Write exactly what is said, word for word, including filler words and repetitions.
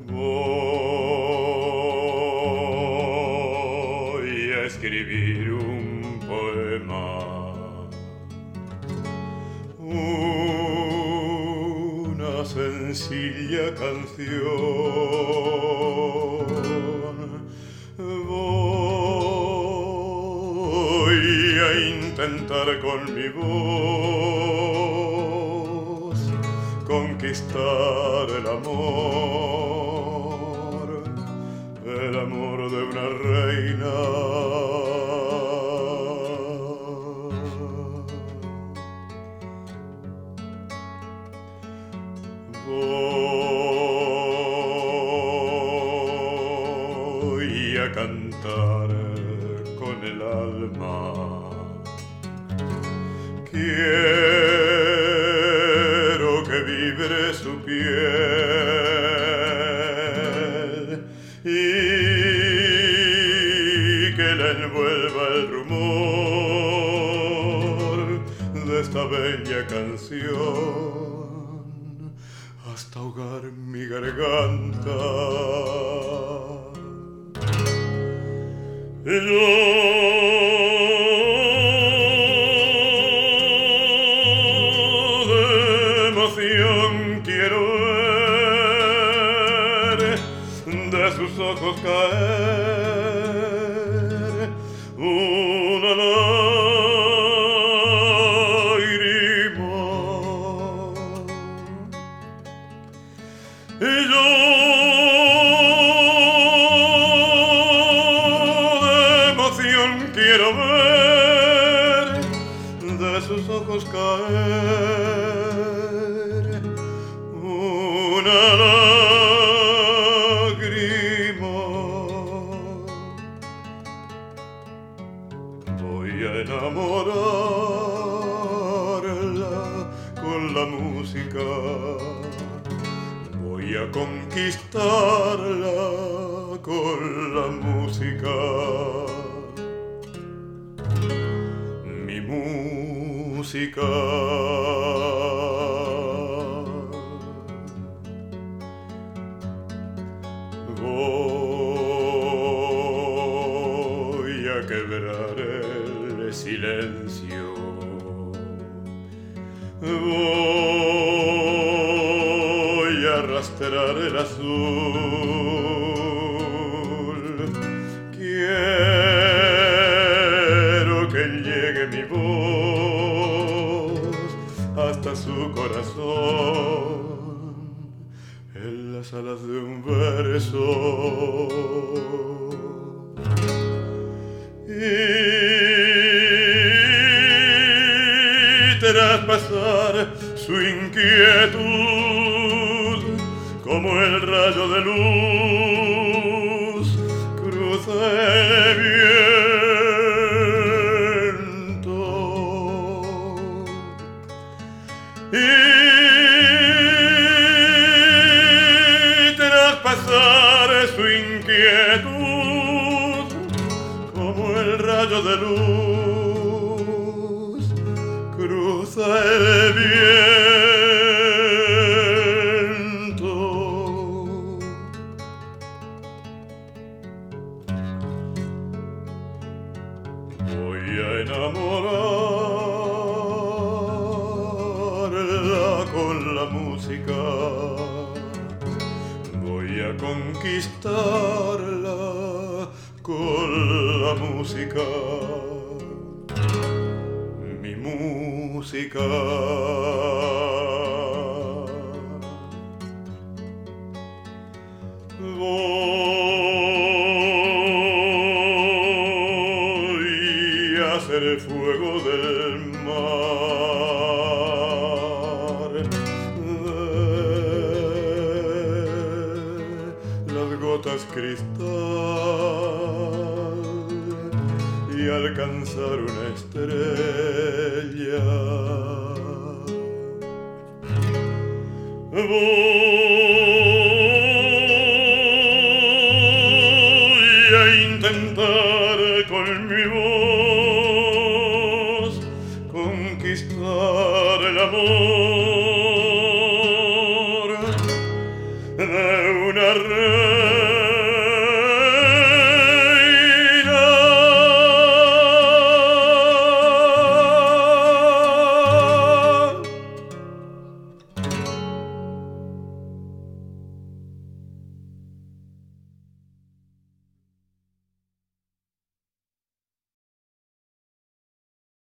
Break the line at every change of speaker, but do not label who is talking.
Voy a escribir un poema, una sencilla canción. Voy a intentar con mi voz conquistar el amor, el amor de una reina. Voy a cantar con el alma. Quiero que vibre su piel y que la envuelva el rumor de esta bella canción hasta ahogar mi garganta. Yo de emoción quiero ver de sus ojos caer una lágrima. Y yo quiero ver de sus ojos caer una lágrima. Voy a enamorarla con la música, voy a conquistarla con la música. Música. Voy a quebrar el silencio. Voy a arrastrar el azul. Quiero que llegue mi voz hasta su corazón en las alas de un verso y traspasar su inquietud como el rayo de luz cruza el viento y traspasar su inquietud como el rayo de luz cruza el viento. Voy a enamorarla con la música, voy a conquistarla con la música, mi música. Voy a hacer el fuego del mar, de las gotas cristal y alcanzar una estrella. Voy a intentar con mi voz conquistar el amor de una